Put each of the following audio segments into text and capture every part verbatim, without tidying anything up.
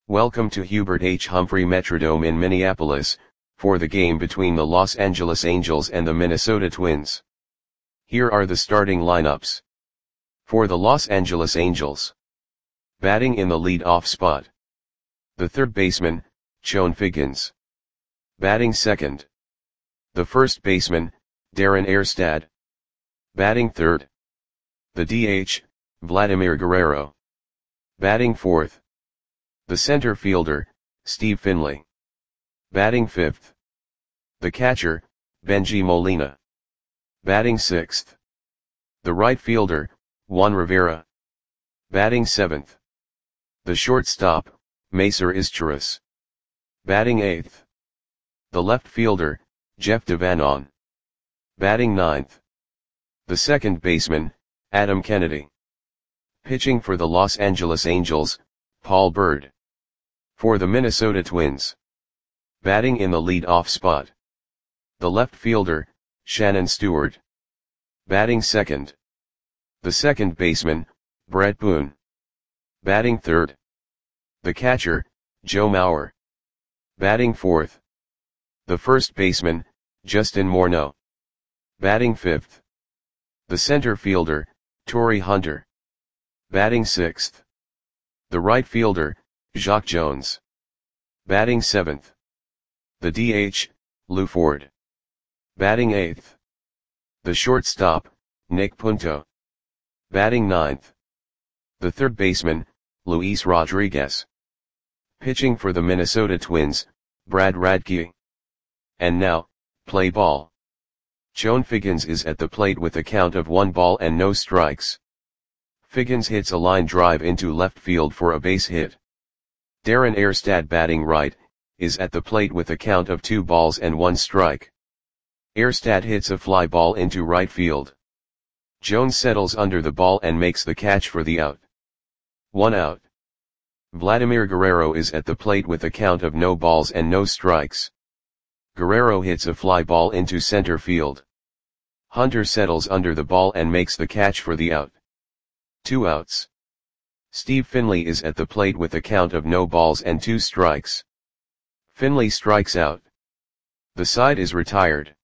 Welcome to Hubert H. Humphrey Metrodome in Minneapolis, for the game between the Los Angeles Angels and the Minnesota Twins. Here are the starting lineups. For the Los Angeles Angels. Batting in the lead-off spot. The third baseman, Chone Figgins. Batting second. The first baseman, Darren Erstad. Batting third. The D H, Vladimir Guerrero. Batting fourth. The center fielder, Steve Finley. Batting fifth. The catcher, Bengie Molina. Batting sixth. The right fielder, Juan Rivera. Batting seventh. The shortstop, Macer Izturis. Batting eighth. The left fielder, Jeff Devanon. Batting ninth. The second baseman, Adam Kennedy. Pitching for the Los Angeles Angels, Paul Byrd. For the Minnesota Twins. Batting in the lead-off spot. The left fielder, Shannon Stewart. Batting second. The second baseman, Brett Boone. Batting third. The catcher, Joe Mauer. Batting fourth. The first baseman, Justin Morneau. Batting fifth. The center fielder, Torii Hunter. Batting sixth. The right fielder, Jacque Jones. Batting seventh. The D H, Lou Ford. Batting eighth. The shortstop, Nick Punto. Batting ninth. The third baseman, Luis Rodriguez. Pitching for the Minnesota Twins, Brad Radke. And now, play ball. Chone Figgins is at the plate with a count of one ball and no strikes. Figgins hits a line drive into left field for a base hit. Darren Erstad, batting right, is at the plate with a count of two balls and one strike. Erstad hits a fly ball into right field. Jones settles under the ball and makes the catch for the out. One out. Vladimir Guerrero is at the plate with a count of no balls and no strikes. Guerrero hits a fly ball into center field. Hunter settles under the ball and makes the catch for the out. Two outs. Steve Finley is at the plate with a count of no balls and two strikes. Finley strikes out. The side is retired.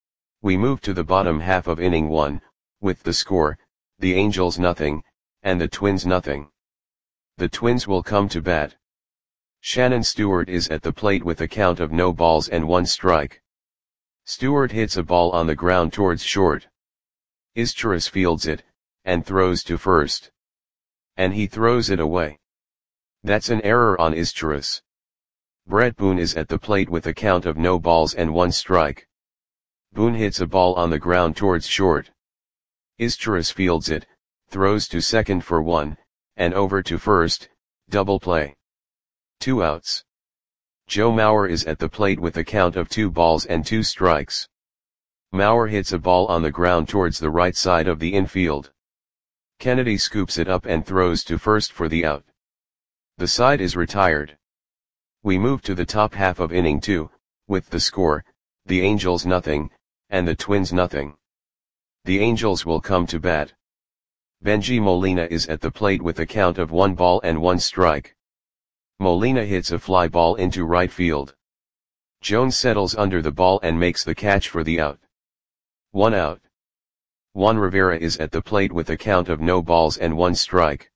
We move to the bottom half of inning one, with the score, the Angels nothing, and the Twins nothing. The Twins will come to bat. Shannon Stewart is at the plate with a count of no balls and one strike. Stewart hits a ball on the ground towards short. Izturis fields it, and throws to first. And he throws it away. That's an error on Izturis. Brett Boone is at the plate with a count of no balls and one strike. Boone hits a ball on the ground towards short. Izturis fields it, throws to second for one, and over to first, double play. Two outs. Joe Mauer is at the plate with a count of two balls and two strikes. Mauer hits a ball on the ground towards the right side of the infield. Kennedy scoops it up and throws to first for the out. The side is retired. We move to the top half of inning two, with the score, the Angels nothing, and the Twins nothing. The Angels will come to bat. Bengie Molina is at the plate with a count of one ball and one strike. Molina hits a fly ball into right field. Jones settles under the ball and makes the catch for the out. One out. Juan Rivera is at the plate with a count of no balls and one strike.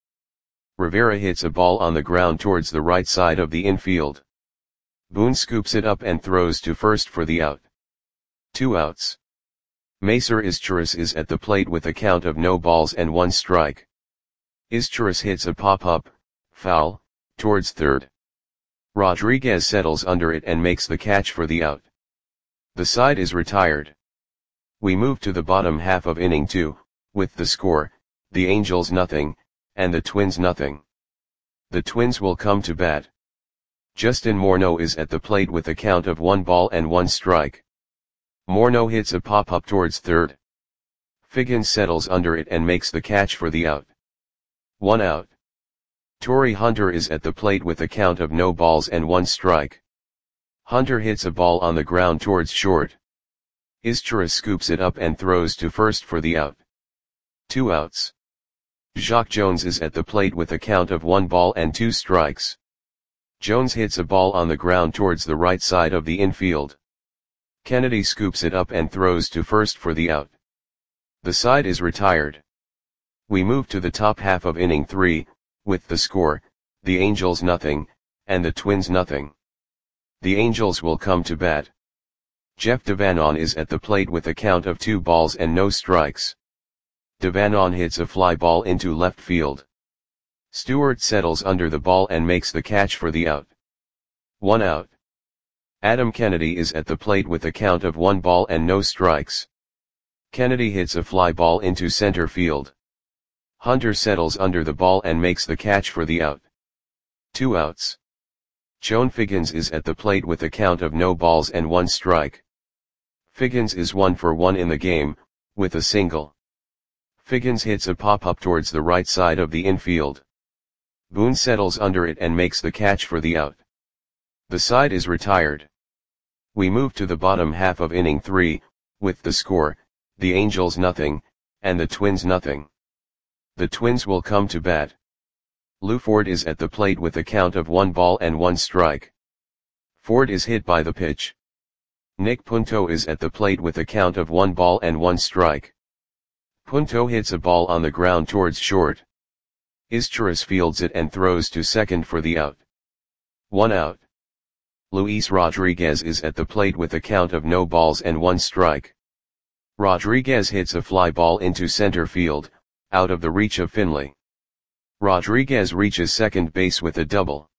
Rivera hits a ball on the ground towards the right side of the infield. Boone scoops it up and throws to first for the out. Two outs. Macer Izturis is at the plate with a count of no balls and one strike. Izturis hits a pop-up, foul, towards third. Rodriguez settles under it and makes the catch for the out. The side is retired. We move to the bottom half of inning two, with the score, the Angels nothing, and the Twins nothing. The Twins will come to bat. Justin Morneau is at the plate with a count of one ball and one strike. Morneau hits a pop-up towards third. Figgins settles under it and makes the catch for the out. One out. Torii Hunter is at the plate with a count of no balls and one strike. Hunter hits a ball on the ground towards short. Izturis scoops it up and throws to first for the out. Two outs. Jacque Jones is at the plate with a count of one ball and two strikes. Jones hits a ball on the ground towards the right side of the infield. Kennedy scoops it up and throws to first for the out. The side is retired. We move to the top half of inning three, with the score, the Angels nothing, and the Twins nothing. The Angels will come to bat. Jeff Devanon is at the plate with a count of two balls and no strikes. Devanon hits a fly ball into left field. Stewart settles under the ball and makes the catch for the out. One out. Adam Kennedy is at the plate with a count of one ball and no strikes. Kennedy hits a fly ball into center field. Hunter settles under the ball and makes the catch for the out. Two outs. Joan Figgins is at the plate with a count of no balls and one strike. Figgins is one for one in the game, with a single. Figgins hits a pop-up towards the right side of the infield. Boone settles under it and makes the catch for the out. The side is retired. We move to the bottom half of inning three, with the score, the Angels nothing, and the Twins nothing. The Twins will come to bat. Lou Ford is at the plate with a count of one ball and one strike. Ford is hit by the pitch. Nick Punto is at the plate with a count of one ball and one strike. Punto hits a ball on the ground towards short. Izturis fields it and throws to second for the out. One out. Luis Rodriguez is at the plate with a count of no balls and one strike. Rodriguez hits a fly ball into center field, out of the reach of Finley. Rodriguez reaches second base with a double.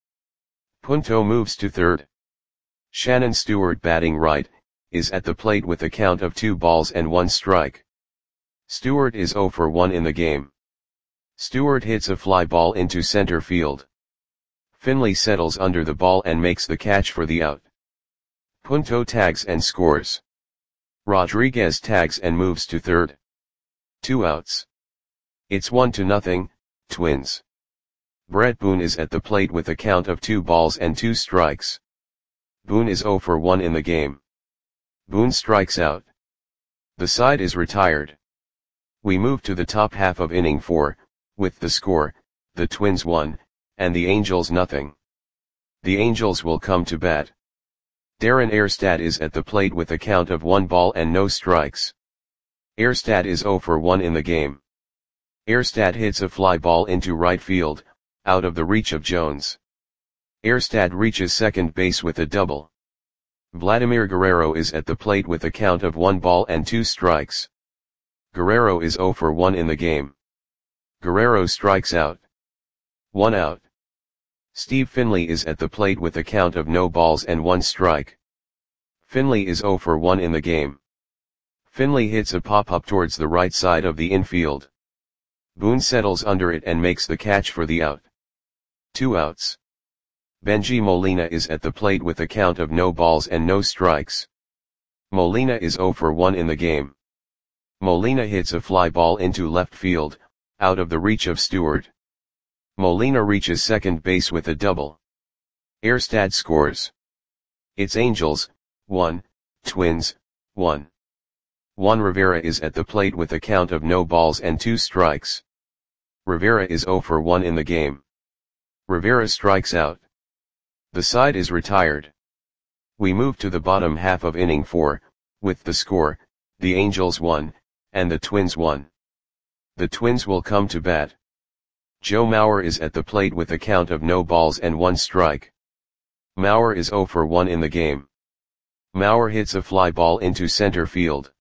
Punto moves to third. Shannon Stewart, batting right, is at the plate with a count of two balls and one strike. Stewart is zero for one in the game. Stewart hits a fly ball into center field. Finley settles under the ball and makes the catch for the out. Punto tags and scores. Rodriguez tags and moves to third. Two outs. It's one to nothing, Twins. Brett Boone is at the plate with a count of two balls and two strikes. Boone is zero for one in the game. Boone strikes out. The side is retired. We move to the top half of inning four, with the score, the Twins one, and the Angels nothing. The Angels will come to bat. Darren Erstad is at the plate with a count of one ball and no strikes. Erstad is zero for one in the game. Erstad hits a fly ball into right field, out of the reach of Jones. Erstad reaches second base with a double. Vladimir Guerrero is at the plate with a count of one ball and two strikes. Guerrero is zero for one in the game. Guerrero strikes out. One out. Steve Finley is at the plate with a count of no balls and one strike. Finley is zero for one in the game. Finley hits a pop-up towards the right side of the infield. Boone settles under it and makes the catch for the out. Two outs. Benji Molina is at the plate with a count of no balls and no strikes. Molina is zero for one in the game. Molina hits a fly ball into left field, out of the reach of Stewart. Molina reaches second base with a double. Erstad scores. It's Angels, one, Twins, one. Juan Rivera is at the plate with a count of no balls and two strikes. Rivera is zero for one in the game. Rivera strikes out. The side is retired. We move to the bottom half of inning four, with the score, the Angels one, and the Twins one. The Twins will come to bat. Joe Mauer is at the plate with a count of no balls and one strike. Mauer is zero for one in the game. Mauer hits a fly ball into center field.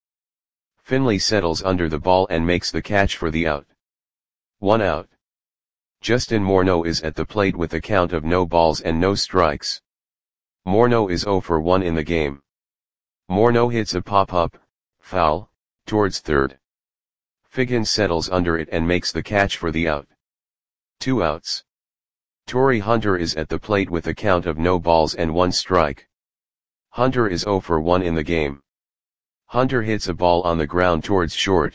Finley settles under the ball and makes the catch for the out. One out. Justin Morneau is at the plate with a count of no balls and no strikes. Morneau is zero for one in the game. Morneau hits a pop-up, foul, towards third. Figgins settles under it and makes the catch for the out. Two outs. Torrey Hunter is at the plate with a count of no balls and one strike. Hunter is zero for one in the game. Hunter hits a ball on the ground towards short.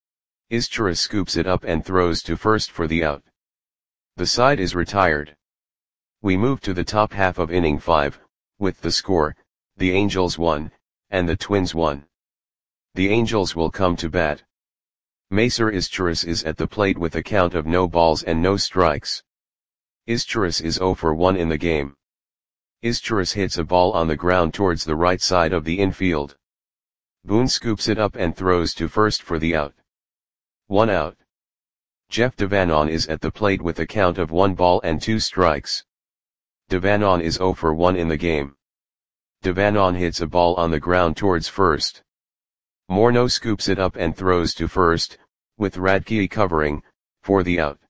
Izturis scoops it up and throws to first for the out. The side is retired. We move to the top half of inning five, with the score, the Angels one, and the Twins one. The Angels will come to bat. Macer Izturis is at the plate with a count of no balls and no strikes. Izturis is zero for one in the game. Izturis hits a ball on the ground towards the right side of the infield. Boone scoops it up and throws to first for the out. One out. Jeff Devanon is at the plate with a count of one ball and two strikes. Devanon is zero for one in the game. Devanon hits a ball on the ground towards first. Morneau scoops it up and throws to first, with Radke covering, for the out.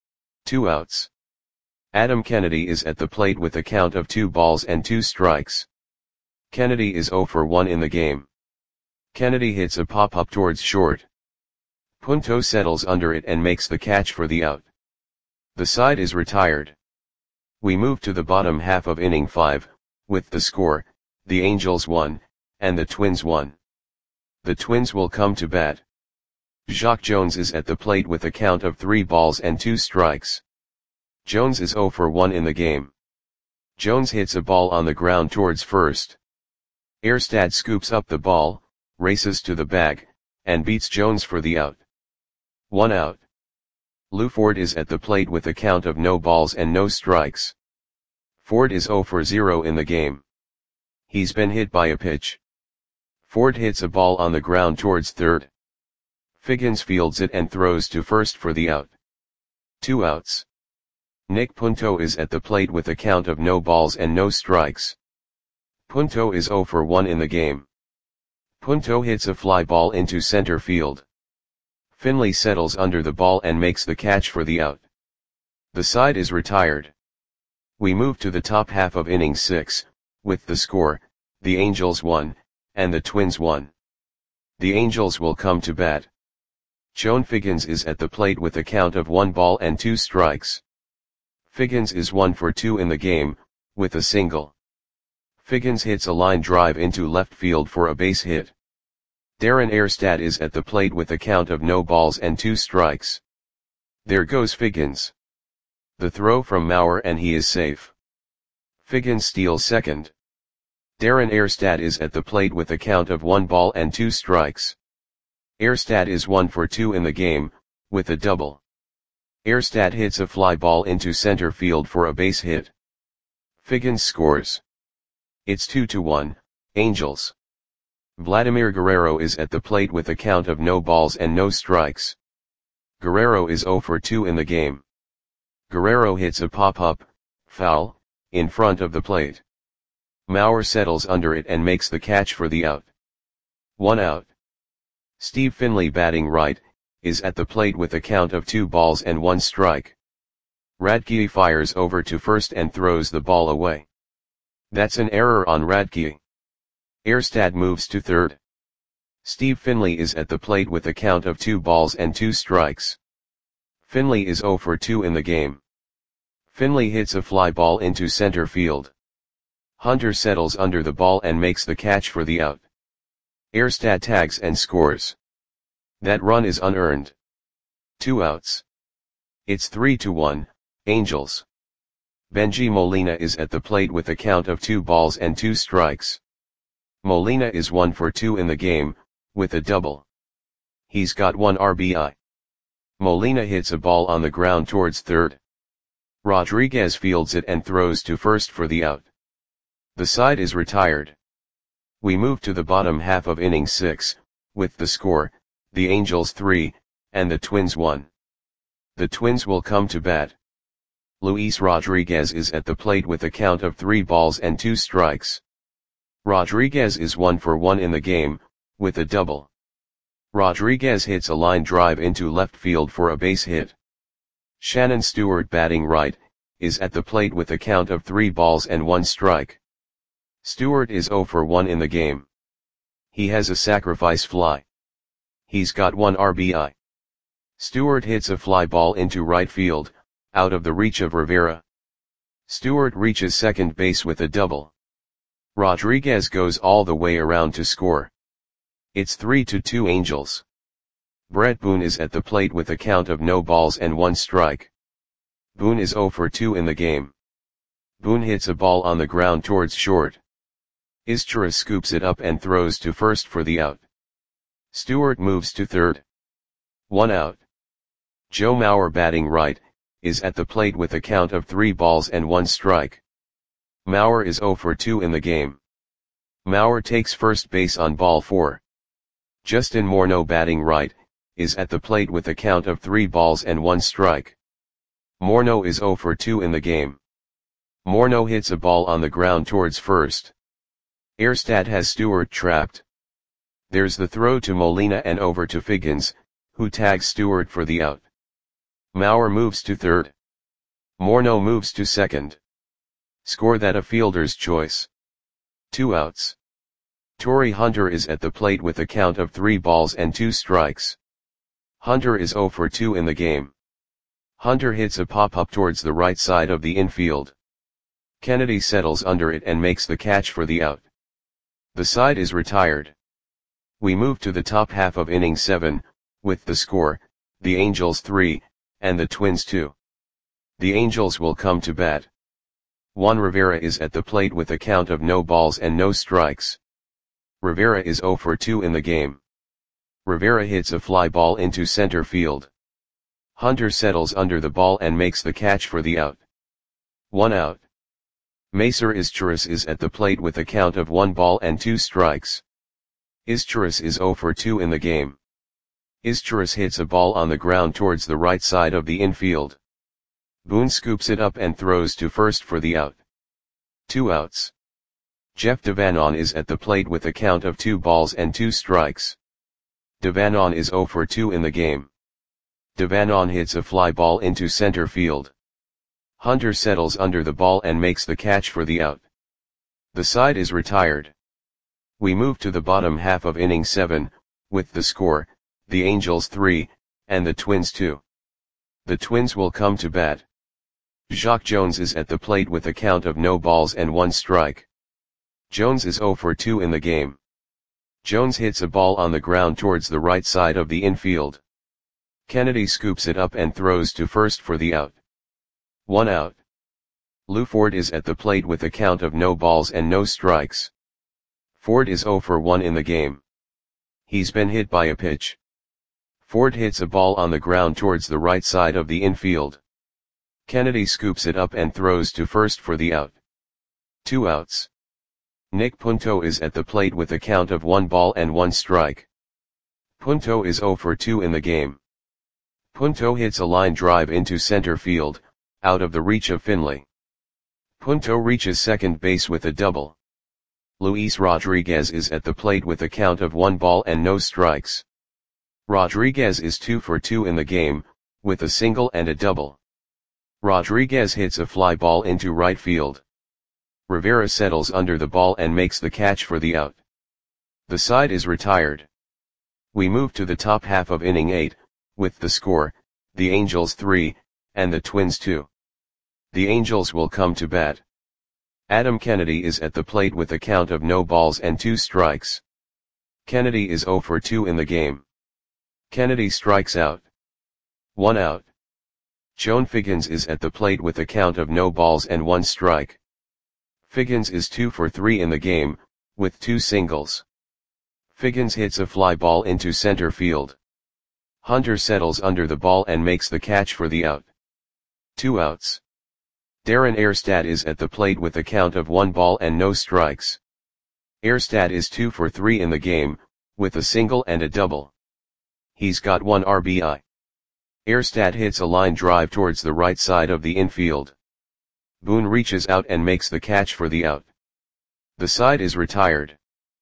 Two outs. Adam Kennedy is at the plate with a count of two balls and two strikes. Kennedy is zero for one in the game. Kennedy hits a pop-up towards short. Punto settles under it and makes the catch for the out. The side is retired. We move to the bottom half of inning five, with the score, the Angels won, and the Twins won. The Twins will come to bat. Jacque Jones is at the plate with a count of three balls and two strikes. Jones is zero for one in the game. Jones hits a ball on the ground towards first. Erstad scoops up the ball, races to the bag, and beats Jones for the out. One out. Lou Ford is at the plate with a count of no balls and no strikes. Ford is zero for zero in the game. He's been hit by a pitch. Ford hits a ball on the ground towards third. Figgins fields it and throws to first for the out. Two outs. Nick Punto is at the plate with a count of no balls and no strikes. Punto is zero for one in the game. Punto hits a fly ball into center field. Finley settles under the ball and makes the catch for the out. The side is retired. We move to the top half of inning six, with the score, the Angels won, and the Twins won. The Angels will come to bat. Chone Figgins is at the plate with a count of one ball and two strikes. Figgins is one for two in the game, with a single. Figgins hits a line drive into left field for a base hit. Darren Erstad is at the plate with a count of no balls and two strikes. There goes Figgins. The throw from Mauer and he is safe. Figgins steals second. Darren Erstad is at the plate with a count of one ball and two strikes. Erstad is one for two in the game, with a double. Erstad hits a fly ball into center field for a base hit. Figgins scores. It's two to one, Angels. Vladimir Guerrero is at the plate with a count of no balls and no strikes. Guerrero is zero for two in the game. Guerrero hits a pop-up, foul, in front of the plate. Mauer settles under it and makes the catch for the out. One out. Steve Finley, batting right, is at the plate with a count of two balls and one strike. Radke fires over to first and throws the ball away. That's an error on Radke. Erstad moves to third. Steve Finley is at the plate with a count of two balls and two strikes. Finley is zero for two in the game. Finley hits a fly ball into center field. Hunter settles under the ball and makes the catch for the out. Erstad tags and scores. That run is unearned. Two outs. It's three to one, Angels. Benji Molina is at the plate with a count of two balls and two strikes. Molina is one for two in the game, with a double. He's got one R B I. Molina hits a ball on the ground towards third. Rodriguez fields it and throws to first for the out. The side is retired. We move to the bottom half of inning six, with the score, the Angels three, and the Twins one. The Twins will come to bat. Luis Rodriguez is at the plate with a count of three balls and two strikes. Rodriguez is one for one in the game, with a double. Rodriguez hits a line drive into left field for a base hit. Shannon Stewart, batting right, is at the plate with a count of three balls and one strike. Stewart is zero for one in the game. He has a sacrifice fly. He's got one R B I. Stewart hits a fly ball into right field, out of the reach of Rivera. Stewart reaches second base with a double. Rodriguez goes all the way around to score. It's three to two Angels. Brett Boone is at the plate with a count of no balls and one strike. Boone is zero for two in the game. Boone hits a ball on the ground towards short. Izturis scoops it up and throws to first for the out. Stewart moves to third. One out. Joe Mauer, batting right, is at the plate with a count of three balls and one strike. Maurer is zero for two in the game. Maurer takes first base on ball four. Justin Morneau, batting right, is at the plate with a count of three balls and one strike. Morneau is zero for two in the game. Morneau hits a ball on the ground towards first. Erstad has Stewart trapped. There's the throw to Molina and over to Figgins, who tags Stewart for the out. Maurer moves to third. Morneau moves to second. Score that a fielder's choice. Two outs. Torii Hunter is at the plate with a count of three balls and two strikes. Hunter is zero for two in the game. Hunter hits a pop-up towards the right side of the infield. Kennedy settles under it and makes the catch for the out. The side is retired. We move to the top half of inning seven, with the score, the Angels three, and the Twins two. The Angels will come to bat. Juan Rivera is at the plate with a count of no balls and no strikes. Rivera is zero for two in the game. Rivera hits a fly ball into center field. Hunter settles under the ball and makes the catch for the out. One out. Macer Izturis is at the plate with a count of one ball and two strikes. Izturis is zero for two in the game. Izturis hits a ball on the ground towards the right side of the infield. Boone scoops it up and throws to first for the out. Two outs. Jeff Devanon is at the plate with a count of two balls and two strikes. Devanon is zero for two in the game. Devanon hits a fly ball into center field. Hunter settles under the ball and makes the catch for the out. The side is retired. We move to the bottom half of inning seven, with the score, the Angels three, and the Twins two. The Twins will come to bat. Jacque Jones is at the plate with a count of no balls and one strike. Jones is zero for two in the game. Jones hits a ball on the ground towards the right side of the infield. Kennedy scoops it up and throws to first for the out. One out. Lou Ford is at the plate with a count of no balls and no strikes. Ford is zero for one in the game. He's been hit by a pitch. Ford hits a ball on the ground towards the right side of the infield. Kennedy scoops it up and throws to first for the out. Two outs. Nick Punto is at the plate with a count of one ball and one strike. Punto is zero for two in the game. Punto hits a line drive into center field, out of the reach of Finley. Punto reaches second base with a double. Luis Rodriguez is at the plate with a count of one ball and no strikes. Rodriguez is two for two in the game, with a single and a double. Rodriguez hits a fly ball into right field. Rivera settles under the ball and makes the catch for the out. The side is retired. We move to the top half of inning eight, with the score, the Angels three, and the Twins two. The Angels will come to bat. Adam Kennedy is at the plate with a count of no balls and two strikes. Kennedy is zero for two in the game. Kennedy strikes out. One out. Joan Figgins is at the plate with a count of no balls and one strike. Figgins is two for three in the game, with two singles. Figgins hits a fly ball into center field. Hunter settles under the ball and makes the catch for the out. Two outs. Darren Erstad is at the plate with a count of one ball and no strikes. Erstad is two for three in the game, with a single and a double. He's got one R B I. Erstad hits a line drive towards the right side of the infield. Boone reaches out and makes the catch for the out. The side is retired.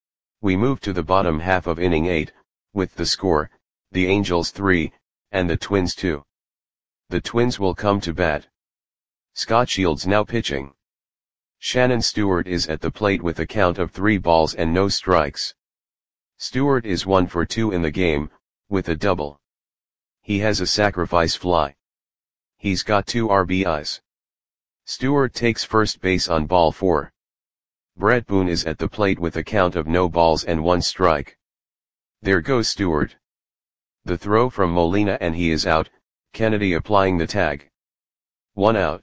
We move to the bottom half of inning eight, with the score, the Angels three, and the Twins two. The Twins will come to bat. Scott Shields now pitching. Shannon Stewart is at the plate with a count of three balls and no strikes. Stewart is one for two in the game, with a double. He has a sacrifice fly. He's got two R B Is. Stewart takes first base on ball four. Brett Boone is at the plate with a count of no balls and one strike. There goes Stewart. The throw from Molina and he is out, Kennedy applying the tag. One out.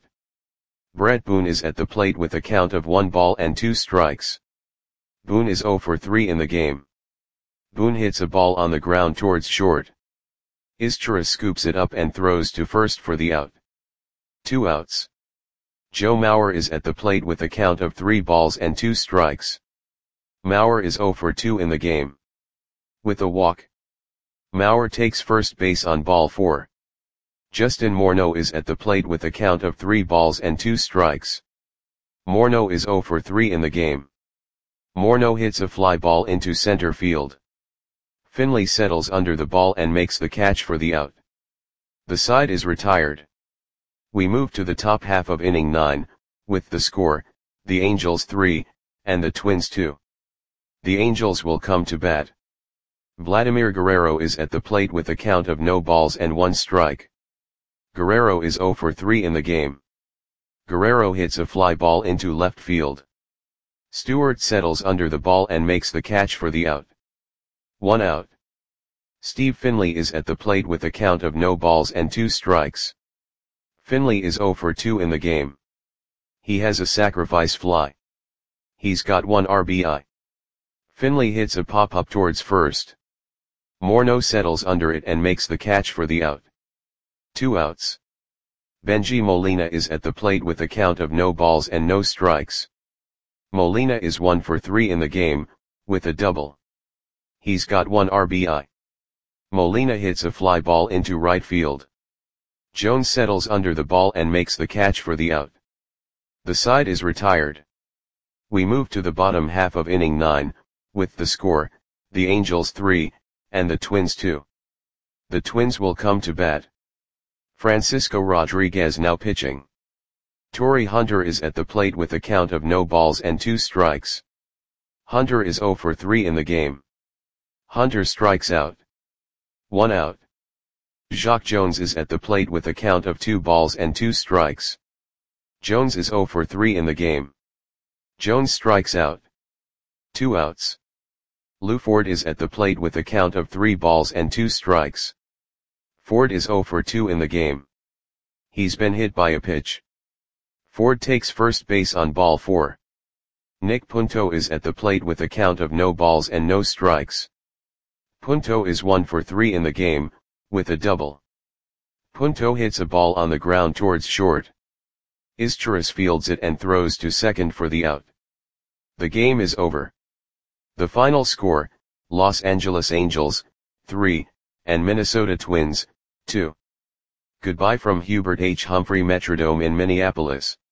Brett Boone is at the plate with a count of one ball and two strikes. Boone is zero for three in the game. Boone hits a ball on the ground towards short. Izturis scoops it up and throws to first for the out. Two outs. Joe Mauer is at the plate with a count of three balls and two strikes. Mauer is zero for two in the game. With a walk, Mauer takes first base on ball four. Justin Morneau is at the plate with a count of three balls and two strikes. Morneau is zero for three in the game. Morneau hits a fly ball into center field. Finley settles under the ball and makes the catch for the out. The side is retired. We move to the top half of inning nine, with the score, the Angels three, and the Twins two. The Angels will come to bat. Vladimir Guerrero is at the plate with a count of no balls and one strike. Guerrero is zero for three in the game. Guerrero hits a fly ball into left field. Stewart settles under the ball and makes the catch for the out. One out. Steve Finley is at the plate with a count of no balls and two strikes. Finley is zero for two in the game. He has a sacrifice fly. He's got one R B I. Finley hits a pop-up towards first. Morneau settles under it and makes the catch for the out. Two outs. Bengie Molina is at the plate with a count of no balls and no strikes. Molina is one for three in the game, with a double. He's got one R B I. Molina hits a fly ball into right field. Jones settles under the ball and makes the catch for the out. The side is retired. We move to the bottom half of inning nine, with the score, the Angels three, and the Twins two. The Twins will come to bat. Francisco Rodriguez now pitching. Torrey Hunter is at the plate with a count of no balls and two strikes. Hunter is zero for three in the game. Hunter strikes out. One out. Jacque Jones is at the plate with a count of two balls and two strikes. Jones is zero for three in the game. Jones strikes out. Two outs. Lou Ford is at the plate with a count of three balls and two strikes. Ford is zero for two in the game. He's been hit by a pitch. Ford takes first base on ball four. Nick Punto is at the plate with a count of no balls and no strikes. Punto is one for three in the game, with a double. Punto hits a ball on the ground towards short. Izturis fields it and throws to second for the out. The game is over. The final score, Los Angeles Angels, three, and Minnesota Twins, two. Goodbye from Hubert H. Humphrey Metrodome in Minneapolis.